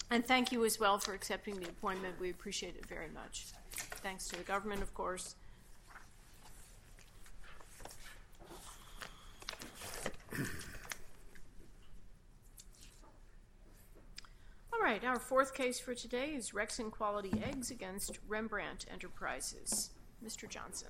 And thank you as well for accepting the appointment. We appreciate it very much. Thanks to the government, of course. All right, our fourth case for today is Rexing Quality Eggs against Rembrandt Enterprises. Mr. Johnson.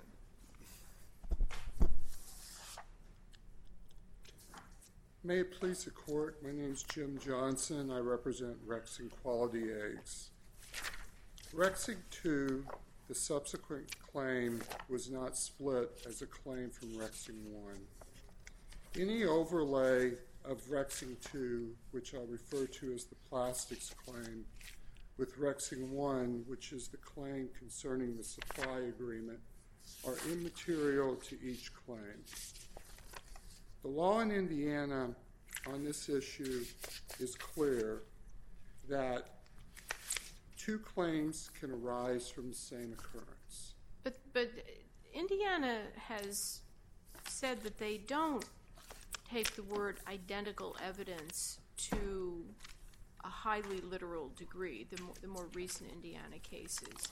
May it please the court, my name is Jim Johnson. I represent Rexing Quality Eggs. Rexing 2, the subsequent claim, was not split as a claim from Rexing 1. Any overlay of Rexing 2, which I'll refer to as the plastics claim, with Rexing 1, which is the claim concerning the supply agreement, are immaterial to each claim. The law in Indiana on this issue is clear that two claims can arise from the same occurrence. But Indiana has said that they don't take the word identical evidence to a highly literal degree, the more recent Indiana cases.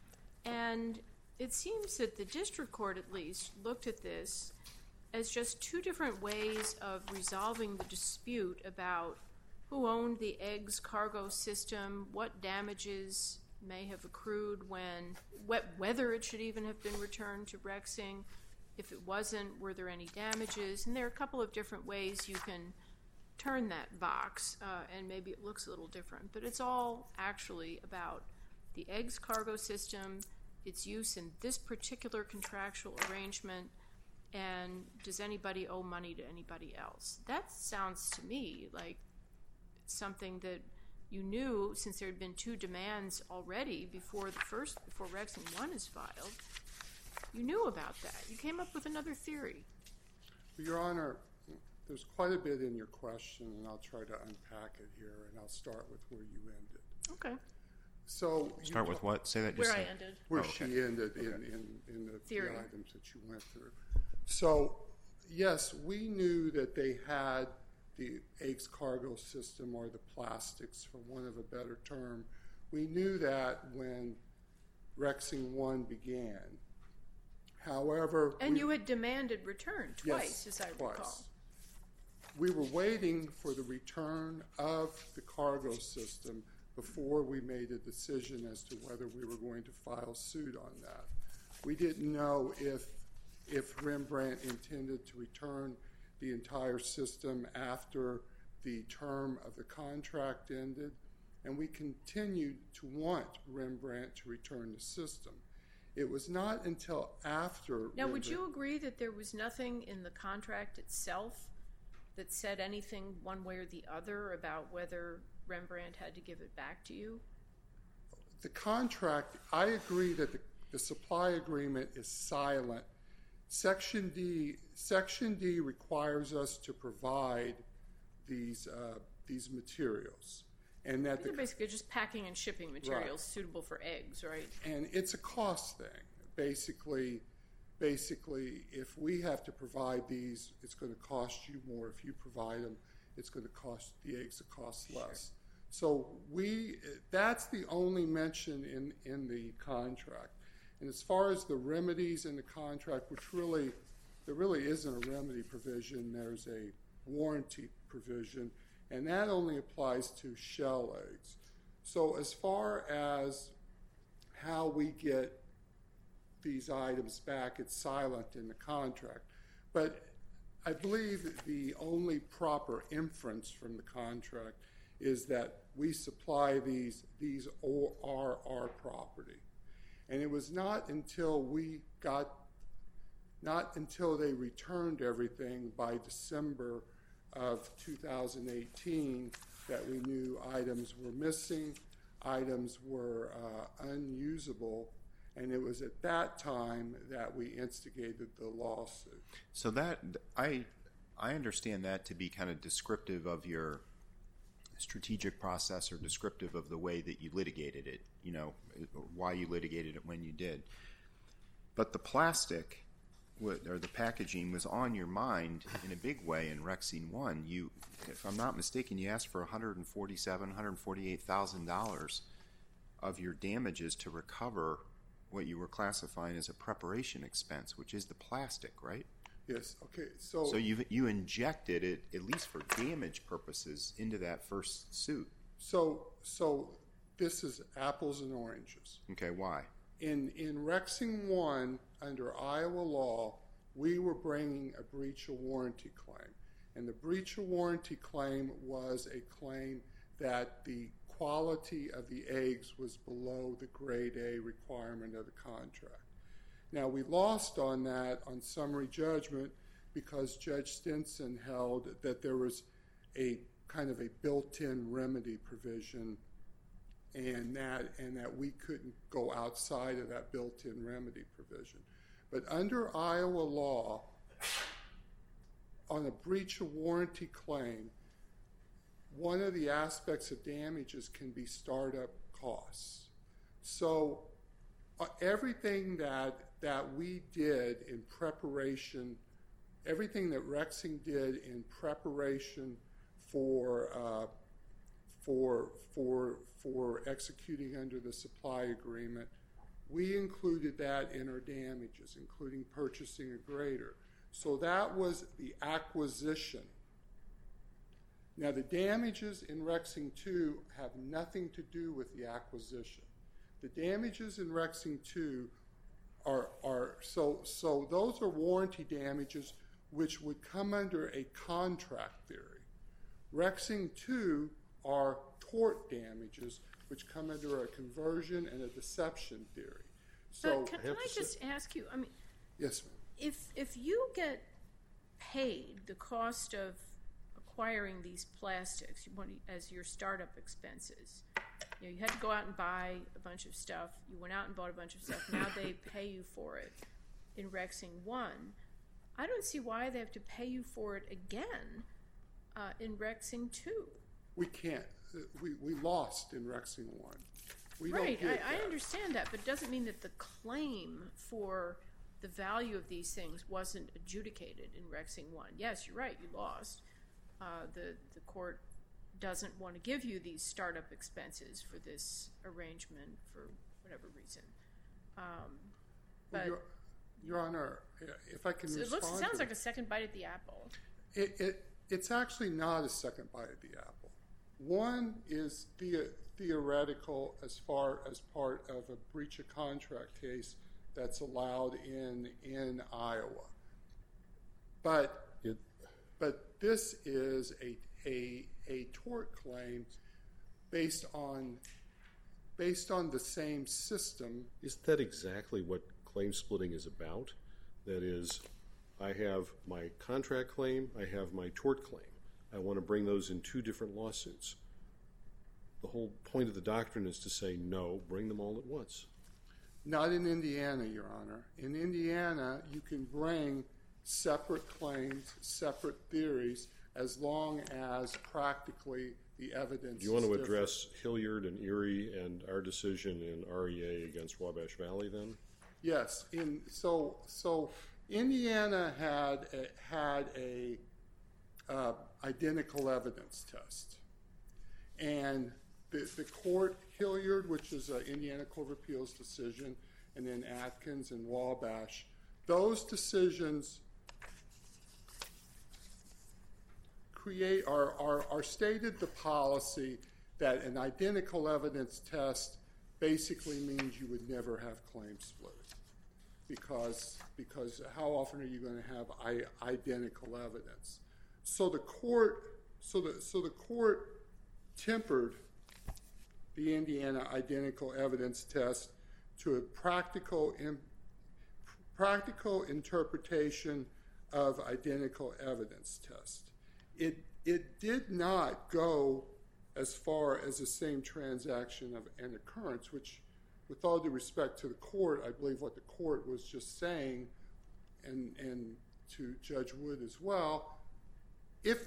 And it seems that the district court at least looked at this as just two different ways of resolving the dispute about who owned the eggs cargo system, what damages may have accrued whether it should even have been returned to Rexing. If it wasn't, were there any damages? And there are a couple of different ways you can turn that box, and maybe it looks a little different. But it's all actually about the eggs cargo system, its use in this particular contractual arrangement, and does anybody owe money to anybody else? That sounds to me like something that you knew, since there had been two demands already before Rexing 1 is filed. You knew about that. You came up with another theory. Your Honor, there's quite a bit in your question, and I'll try to unpack it here, and I'll start with where you ended. Okay. So start with what? Say that. Where I ended. Where she ended in the theory. The items that you went through. So, yes, we knew that they had the eggs cargo system, or the plastics, for want of a better term. We knew that when Rexing 1 began. However... And you had demanded return twice, yes, as I recall. We were waiting for the return of the cargo system before we made a decision as to whether we were going to file suit on that. We didn't know if Rembrandt intended to return the entire system after the term of the contract ended, and we continued to want Rembrandt to return the system. It was not until after... Now, would you agree that there was nothing in the contract itself that said anything one way or the other about whether Rembrandt had to give it back to you? The contract, I agree that the supply agreement is silent. Section D requires us to provide these materials. And that they're basically just packing and shipping materials suitable for eggs, right? And it's a cost thing. Basically, if we have to provide these, it's going to cost you more. If you provide them, it's going to cost the eggs to cost less. Sure. So that's the only mention in the contract. And as far as the remedies in the contract, there really isn't a remedy provision. There's a warranty provision, and that only applies to shell eggs. So as far as how we get these items back, it's silent in the contract. But I believe the only proper inference from the contract is that we supply these are our property. And it was not until they returned everything by December of 2018 that we knew items were missing, items were unusable, and it was at that time that we instigated the lawsuit. So that I understand that to be kind of descriptive of your strategic process, or descriptive of the way that you litigated it, why you litigated it when you did. But the plastic or the packaging was on your mind in a big way in Rexine 1. You, if I'm not mistaken, you asked for $148,000 of your damages to recover what you were classifying as a preparation expense, which is the plastic, right? Yes. Okay. So you injected it, at least for damage purposes, into that first suit. So this is apples and oranges. Okay, why? In Rexing 1, under Iowa law, we were bringing a breach of warranty claim. And the breach of warranty claim was a claim that the quality of the eggs was below the grade A requirement of the contract. Now, we lost on that on summary judgment because Judge Stinson held that there was a kind of a built-in remedy provision and that we couldn't go outside of that built-in remedy provision. But under Iowa law, on a breach of warranty claim, one of the aspects of damages can be startup costs. So everything that we did in preparation, everything that Rexing did in preparation for executing under the supply agreement, we included that in our damages, including purchasing a grader. So that was the acquisition. Now, the damages in Rexing 2 have nothing to do with the acquisition. The damages in Rexing 2 are so those are warranty damages which would come under a contract theory. Rexing 2 are tort damages which come under a conversion and a deception theory. So but can I just ask you, I mean, yes, ma'am. If you get paid the cost of acquiring these plastics as your startup expenses, you had to go out and buy a bunch of stuff, you went out and bought a bunch of stuff, now they pay you for it in Rexing 1, I don't see why they have to pay you for it again in Rexing 2. We can't. We lost in Rexing 1. We right, don't get I that. understand that, but it doesn't mean that the claim for the value of these things wasn't adjudicated in Rexing 1. Yes, you're right, you lost. The court doesn't want to give you these startup expenses for this arrangement for whatever reason. But Your Honor, if I can respond it sounds like a second bite at the apple. It's actually not a second bite at the apple. One is theoretical as far as part of a breach of contract case that's allowed in Iowa. But this is a tort claim based on the same system. Isn't that exactly what claim splitting is about? That is, I have my contract claim, I have my tort claim. I want to bring those in two different lawsuits. The whole point of the doctrine is to say, no, bring them all at once. Not in Indiana, Your Honor. In Indiana, you can bring separate claims, separate theories, as long as practically the evidence is different. Do you want to address Hilliard and Erie and our decision in REA against Wabash Valley then? Yes. So Indiana had a identical evidence test. And the court, Hilliard, which is an Indiana Court of Appeals decision, and then Atkins and Wabash, those decisions are stated the policy that an identical evidence test basically means you would never have claim split. Because how often are you going to have identical evidence? So the court tempered the Indiana identical evidence test to a practical interpretation of identical evidence test. It did not go as far as the same transaction of an occurrence, which, with all due respect to the court, I believe what the court was just saying, and to Judge Wood as well, if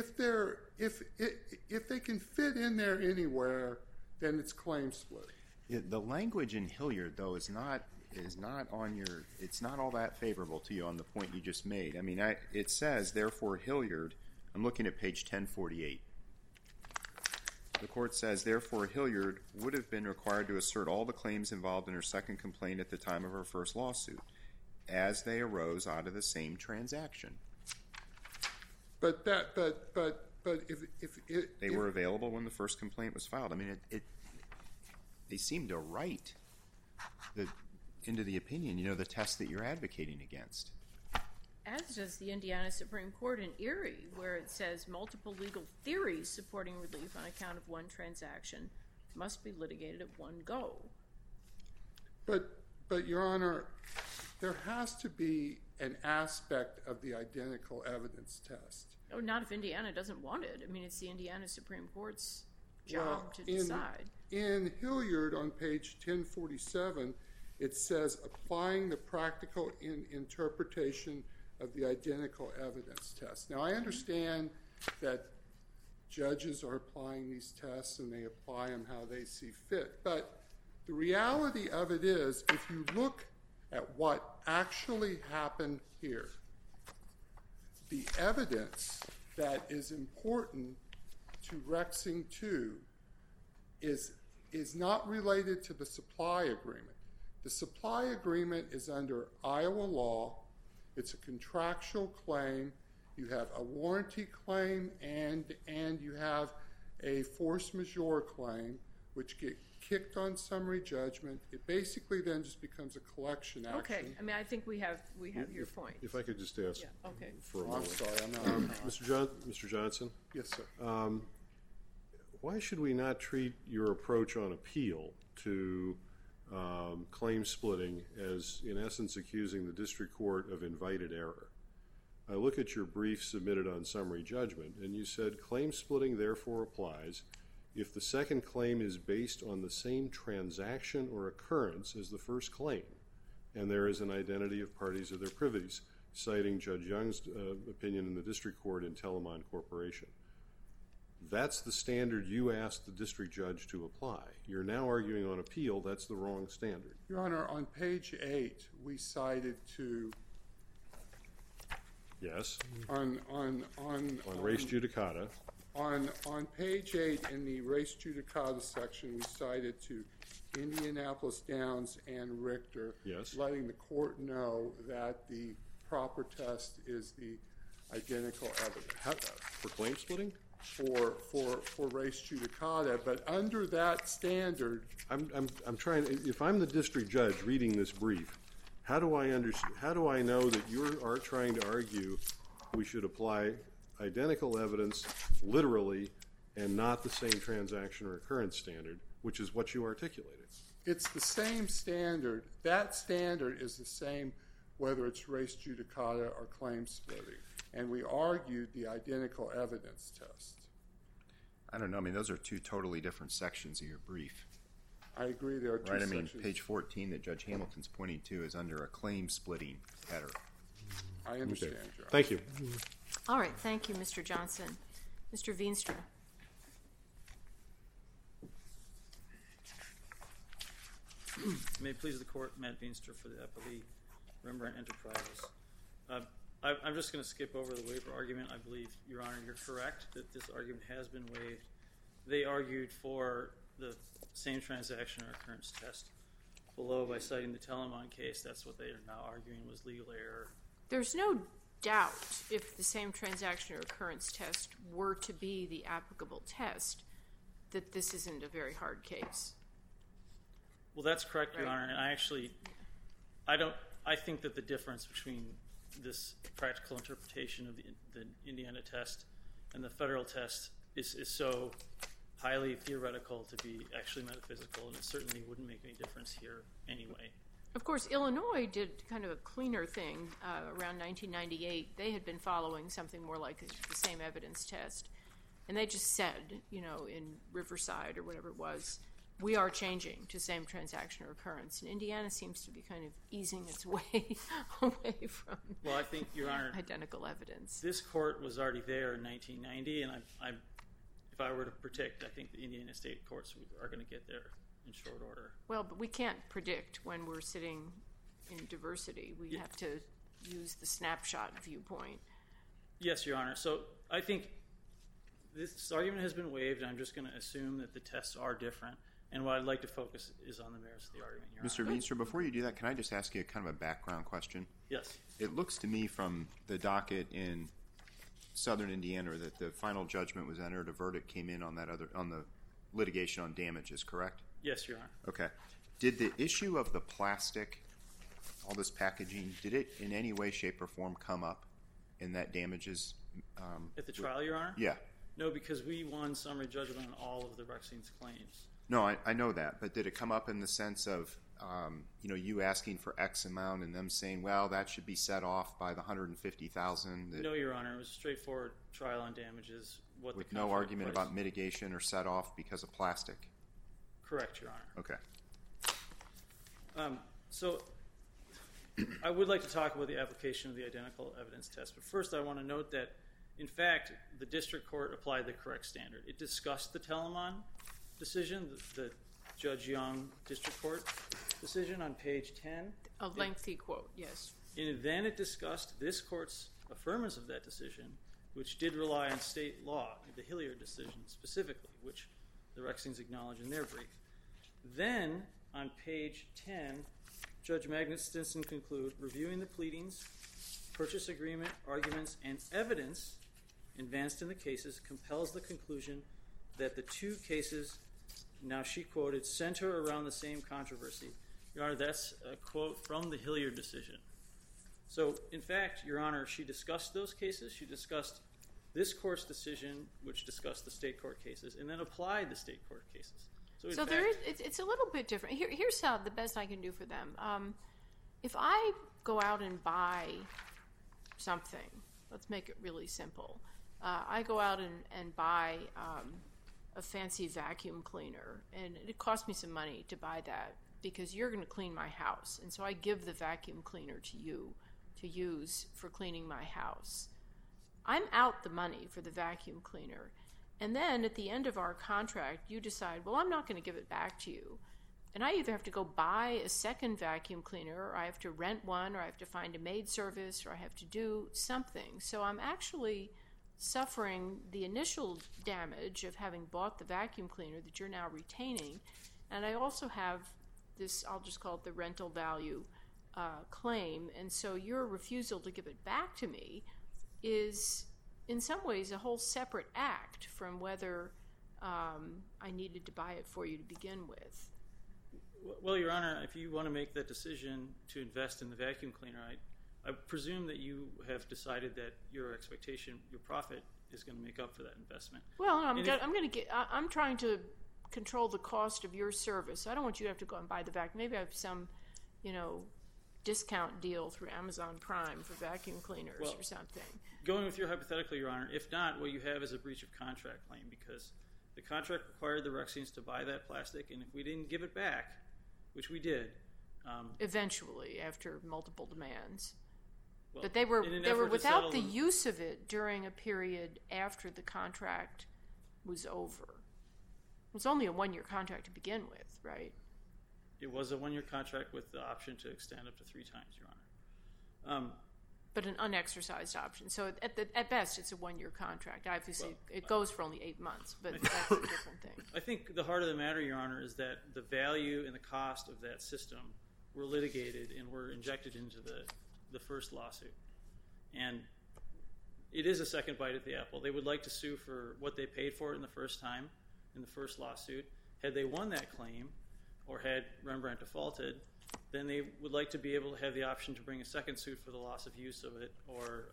they can fit in there anywhere, then it's claim split. The language in Hilliard, though, is not is not on your, it's not all that favorable to you on the point you just made. I mean, it says, therefore, Hilliard, I'm looking at page 1048. The court says, therefore, Hilliard would have been required to assert all the claims involved in her second complaint at the time of her first lawsuit, as they arose out of the same transaction. But if They were available when the first complaint was filed. I mean, they seem to write into the opinion, you know, the test that you're advocating against. As does the Indiana Supreme Court in Erie, where it says multiple legal theories supporting relief on account of one transaction must be litigated at one go. But Your Honor, there has to be an aspect of the identical evidence test. Oh, not if Indiana doesn't want it. I mean, it's the Indiana Supreme Court's job to decide. In Hilliard on page 1047, it says applying the practical interpretation of the identical evidence test. Now, I understand that judges are applying these tests and they apply them how they see fit, but the reality of it is, if you look at what actually happened here, the evidence that is important to Rexing 2 is not related to the supply agreement. The supply agreement is under Iowa law. It's a contractual claim. You have a warranty claim and you have a force majeure claim, which get kicked on summary judgment. It basically then just becomes a collection action. Okay, I mean, I think we have your point. If I could just ask for a moment. I'm sorry, I'm not. Mr. Johnson? Yes, sir. Why should we not treat your approach on appeal to claim splitting as, in essence, accusing the district court of invited error? I look at your brief submitted on summary judgment, and you said claim splitting therefore applies if the second claim is based on the same transaction or occurrence as the first claim, and there is an identity of parties or their privities, citing Judge Young's opinion in the district court in Telemon Corporation. That's the standard you asked the district judge to apply. You're now arguing on appeal that's the wrong standard. Your Honor, on page 8, we cited to... Yes. On res judicata. On page 8 in the res judicata section, we cited to Indianapolis Downs and Richter, yes, letting the court know that the proper test is the identical evidence. For claim splitting? For res judicata, but under that standard, I'm trying. If I'm the district judge reading this brief, how do I know that you are trying to argue we should apply identical evidence literally and not the same transaction or occurrence standard, which is what you articulated? It's the same standard. That standard is the same whether it's res judicata or claim splitting. And we argued the identical evidence test. I don't know. I mean, those are two totally different sections of your brief. I agree there are two sections. I mean, page 14 that Judge Hamilton's pointing to is under a claim splitting header. I understand, okay. John. Thank you. All right, thank you, Mr. Johnson. Mr. Veenstra. May it please the court, Matt Veenstra for the appellee, Rembrandt Enterprises. I'm just going to skip over the waiver argument. I believe, Your Honor, you're correct that this argument has been waived. They argued for the same transaction or occurrence test below by citing the Telemon case. That's what they are now arguing was legal error. There's no doubt if the same transaction or occurrence test were to be the applicable test that this isn't a very hard case. Well, that's correct, Your Right. Honor, and I think that the difference between this practical interpretation of the Indiana test and the federal test is so highly theoretical to be actually metaphysical, and it certainly wouldn't make any difference here anyway. Of course, Illinois did kind of a cleaner thing around 1998. They had been following something more like the same evidence test, and they just said, in Riverside or whatever it was, we are changing to same transaction or occurrence. And Indiana seems to be kind of easing its way away from Well, I think, Your Honor, identical evidence. this court was already there in 1990, and if I were to predict, I think the Indiana state courts are going to get there in short order. Well, but we can't predict when we're sitting in diversity. We have to use the snapshot viewpoint. Yes, Your Honor. So I think this argument has been waived, and I'm just going to assume that the tests are different. And what I'd like to focus is on the merits of the argument, Your Mr. Honor. Veenstra, before you do that, can I just ask you kind of a background question? Yes. It looks to me from the docket in Southern Indiana that the final judgment was entered, a verdict came in on the litigation on damages, correct? Yes, Your Honor. Okay. Did the issue of the plastic, all this packaging, did it in any way, shape, or form come up in that damages? At the trial, Your Honor? Yeah. No, because we won summary judgment on all of the Rexing's claims. No, I know that, but did it come up in the sense of, you asking for X amount and them saying, well, that should be set off by the $150,000? No, Your Honor. It was a straightforward trial on damages. With no argument about mitigation or set off because of plastic? Correct, Your Honor. Okay. So I would like to talk about the application of the identical evidence test, but first I want to note that, in fact, the district court applied the correct standard. It discussed the Telemon decision, the Judge Young district court decision on page 10. A lengthy quote, yes. And then it discussed this court's affirmance of that decision, which did rely on state law, the Hilliard decision specifically, which the Rexings acknowledge in their brief. Then, on page 10, Judge Magnuson conclude, reviewing the pleadings, purchase agreement, arguments, and evidence advanced in the cases compels the conclusion that the two cases, now she quoted, center around the same controversy. Your Honor, that's a quote from the Hilliard decision. So, in fact, Your Honor, she discussed those cases. She discussed this court's decision, which discussed the state court cases, and then applied the state court cases. So it's a little bit different. Here's how the best I can do for them. If I go out and buy something, let's make it really simple. I go out and buy a fancy vacuum cleaner, and it costs me some money to buy that because you're going to clean my house, and so I give the vacuum cleaner to you to use for cleaning my house. I'm out the money for the vacuum cleaner. And then at the end of our contract, you decide, well, I'm not going to give it back to you. And I either have to go buy a second vacuum cleaner, or I have to rent one, or I have to find a maid service, or I have to do something. So I'm actually suffering the initial damage of having bought the vacuum cleaner that you're now retaining. And I also have this, I'll just call it the rental value claim. And so your refusal to give it back to me is in some ways a whole separate act from whether I needed to buy it for you to begin with. Well, Your Honor, if you want to make that decision to invest in the vacuum cleaner, I presume that you have decided that your expectation, your profit, is going to make up for that investment. Well, I'm trying to control the cost of your service. I don't want you to have to go and buy the vacuum. Maybe I have some, discount deal through Amazon Prime for vacuum cleaners or something. Going with your hypothetical, Your Honor, if not, what you have is a breach of contract claim because the contract required the Rexings to buy that plastic, and if we didn't give it back, which we did. Eventually, after multiple demands. Well, but they were without the use of it during a period after the contract was over. It was only a one-year contract to begin with, right? It was a one-year contract with the option to extend up to 3 times, Your Honor. But an unexercised option. So at best, it's a one-year contract. Obviously, it goes for only 8 months, but that's a different thing. I think the heart of the matter, Your Honor, is that the value and the cost of that system were litigated and were injected into the first lawsuit. And it is a second bite at the apple. They would like to sue for what they paid for it in the first time, in the first lawsuit. Had they won that claim, or had Rembrandt defaulted, then they would like to be able to have the option to bring a second suit for the loss of use of it or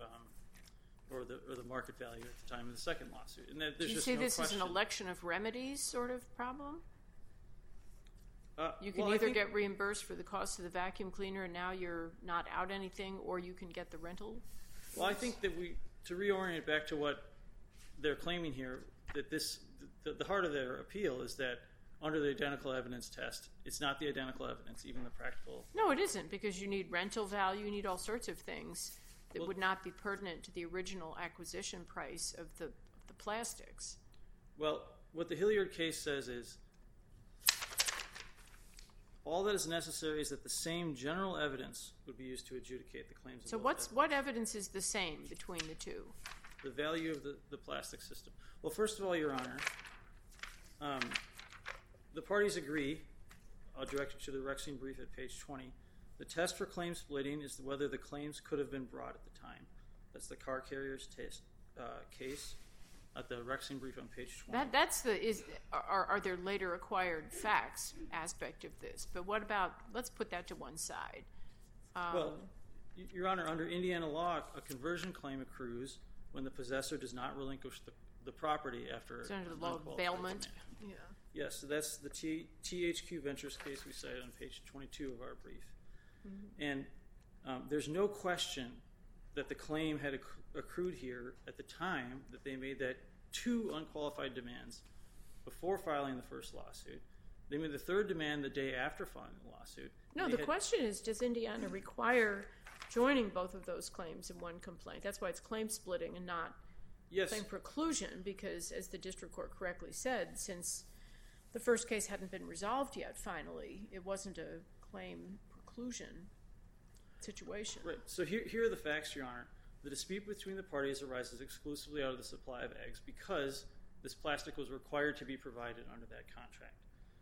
the market value at the time of the second lawsuit. And there's Do you just say no this question. is an election of remedies sort of problem? You can well, either get reimbursed for the cost of the vacuum cleaner and now you're not out anything, or you can get the rental. Well, I think that to reorient back to what they're claiming here, that the heart of their appeal is that under the identical evidence test, it's not the identical evidence, even the practical. No, it isn't, because you need rental value, you need all sorts of things that would not be pertinent to the original acquisition price of the plastics. Well, what the Hilliard case says is All that is necessary is that the same general evidence would be used to adjudicate the claims. So what evidence is the same between the two? The value of the plastic system. Well, first of all, Your Honor, the parties agree. I'll direct you to the Rexing brief at page 20. The test for claim splitting is whether the claims could have been brought at the time. That's the car carrier's case at the Rexing brief on page 20. Are there later acquired facts aspect of this? But what about, let's put that to one side. Well, Your Honor, under Indiana law, a conversion claim accrues when the possessor does not relinquish the property after it's under the law of bailment. Yeah. Yes, so that's the THQ Ventures case we cited on page 22 of our brief. And there's no question that the claim had accrued here at the time that they made that 2 unqualified demands before filing the first lawsuit. They made the 3rd demand the day after filing the lawsuit. No, the question is, does Indiana require joining both of those claims in one complaint? That's why it's claim splitting and not claim preclusion, because as the district court correctly said, since the first case hadn't been resolved yet finally, it wasn't a claim preclusion situation. Right. So here are the facts, Your Honor. The dispute between the parties arises exclusively out of the supply of eggs because this plastic was required to be provided under that contract.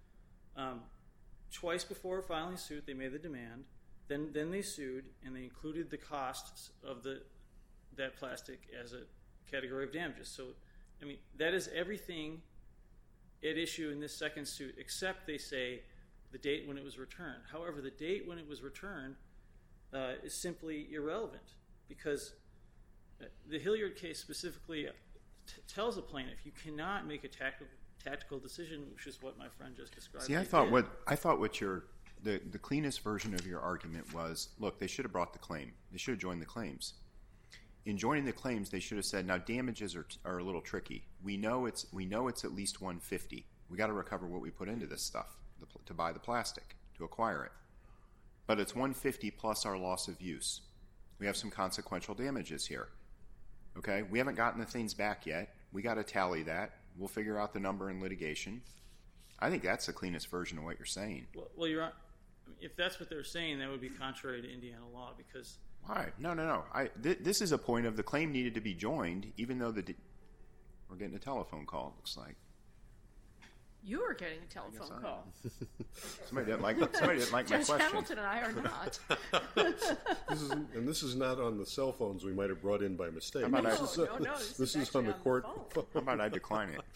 Twice before filing suit, they made the demand. Then they sued, and they included the costs of that plastic as a category of damages. So, I mean, that is everything at issue in this second suit, except they say the date when it was returned. However, the date when it was returned is simply irrelevant because the Hilliard case specifically tells a plaintiff you cannot make a tactical decision, which is what my friend just described. See, I thought what the cleanest version of your argument was, look, they should have brought the claim. They should have joined the claims. In joining the claims, they should have said, now damages are a little tricky. We know it's at least $150. We got to recover what we put into this stuff to buy the plastic, to acquire it. But it's $150 plus our loss of use. We have some consequential damages here. Okay, we haven't gotten the things back yet. We got to tally that. We'll figure out the number in litigation. I think that's the cleanest version of what you're saying. Well, Your Honor, if that's what they're saying, that would be contrary to Indiana law because. Why? No. This is a point of the claim needed to be joined, even though we're getting a telephone call. It looks like you are getting a telephone call. Somebody didn't like my question. Judge Hamilton and I are not. This is not on the cell phones we might have brought in by mistake. No, this is on the court. How about I decline it?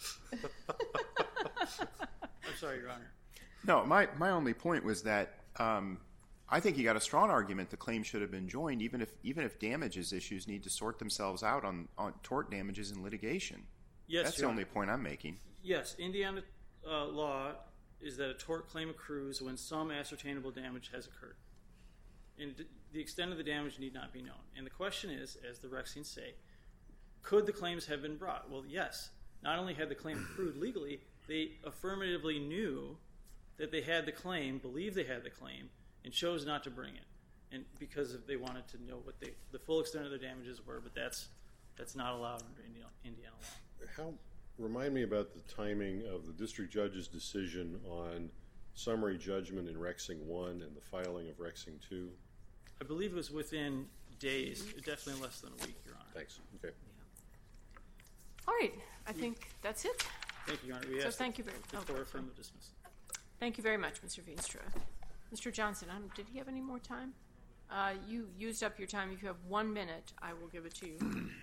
I'm sorry, Your Honor. No, my only point was that I think you got a strong argument the claim should have been joined, even if damages issues need to sort themselves out on tort damages in litigation. Yes, that's the only point I'm making. Yes, Indiana law is that a tort claim accrues when some ascertainable damage has occurred. And the extent of the damage need not be known. And the question is, as the Rexings say, could the claims have been brought? Well, yes. Not only had the claim accrued legally, they affirmatively knew that they had the claim, believed they had the claim, and chose not to bring it. And because they wanted to know what the full extent of their damages were, but that's not allowed under Indiana law. Remind me about the timing of the district judge's decision on summary judgment in Rexing 1 and the filing of Rexing 2. I believe it was within days, definitely less than a week, Your Honor. Thanks. Okay. All right. I think that's it. Thank you, Your Honor. Thank you very much. For affirmative dismissal. Thank you very much, Mr. Veenstra. Mr. Johnson, did he have any more time? You used up your time. If you have 1 minute, I will give it to you.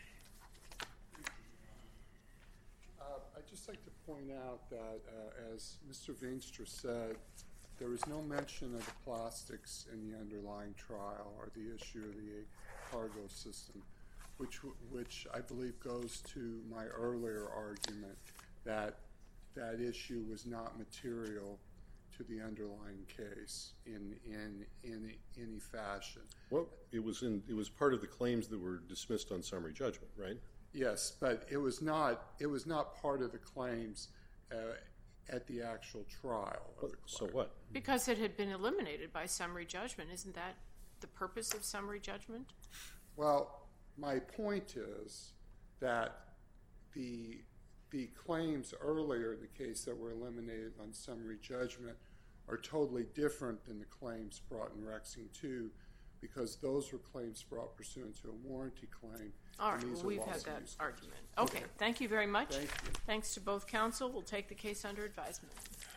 I'd just like to point out that, as Mr. Veenstra said, there was no mention of the plastics in the underlying trial or the issue of the cargo system, which I believe goes to my earlier argument that that issue was not material to the underlying case in any fashion. Well, it was part of the claims that were dismissed on summary judgment, right? Yes, but it was not part of the claims at the actual trial. So what? Because it had been eliminated by summary judgment. Isn't that the purpose of summary judgment? Well, my point is that the claims earlier in the case that were eliminated on summary judgment are totally different than the claims brought in Rexing 2, because those were claims brought pursuant to a warranty claim. All right, and these well, are we've had loss that use argument. Okay, thank you very much. Thank you. Thanks to both counsel. We'll take the case under advisement.